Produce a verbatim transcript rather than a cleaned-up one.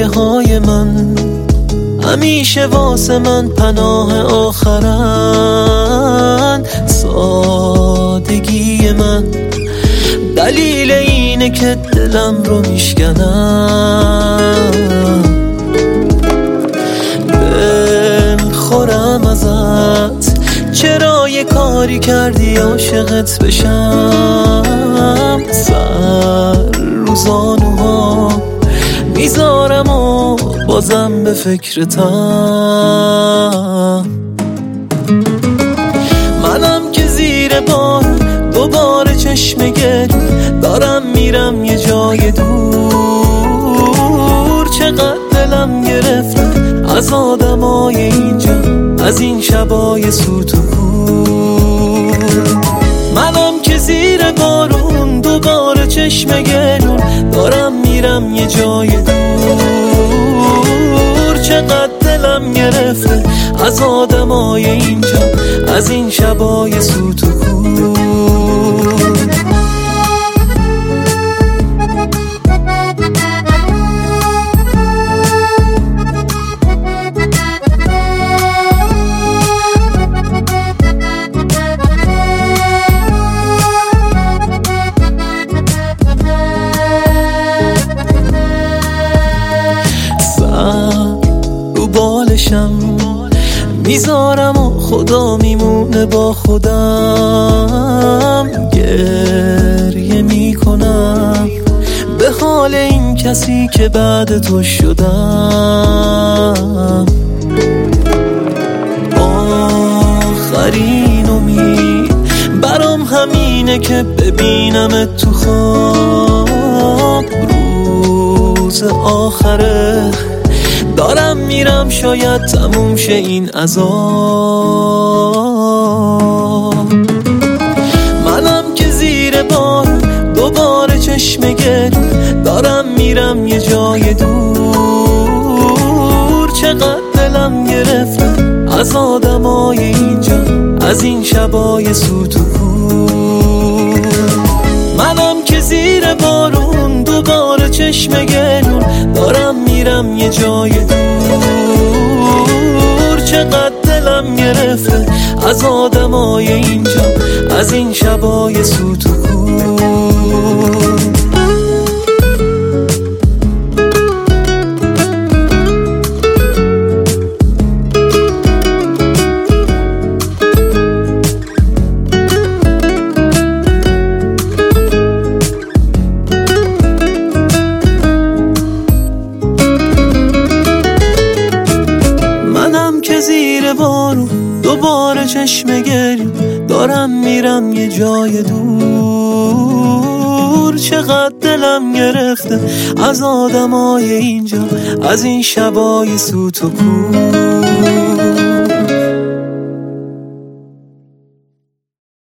گریه های من همیشه واسه من پناه آخرن. سادگی من دلیل اینه که دلم رو میشکنم. بخورم ازت چرا یه کاری کردی عاشقت بشم. سر رو زانوها میذارم و بازم به فکرتم. منم که زیر بار دوباره چشم گل دارم میرم یه جای دور. چقدر دلم گرفته از آدمای اینجا، از این شبای سوت و کور. منم که زیر بارون دوباره چشم گلون دارم میرم یه جای دور. چقدر دلم گرفته از آدمای اینجا، از این شبای سوت و کور. رو بالشم میذارم و خدا میمونه با خودم. گریه میکنم به حال این کسی که بعد تو شدم. آخرین امید برام همینه که ببینم تو خواب. روز آخره دارم میرم شاید تموم شه این عذاب. منم که زیر بار دوباره چشم گل دارم میرم یه جای دور. چقدر دلم گرفته از آدمای اینجا، از این شبای سوت و کور. منم که زیر بارون دوباره چشم گلون دارم میرم یه جای دور. چقدر دلم گرفته از آدمای اینجا، از این شبای سوت و کور. که زیر بارون دوباره چشم گریم دارم میرم یه جای دور. چقدر دلم گرفته از آدمای اینجا، از این شبای سوت و کور.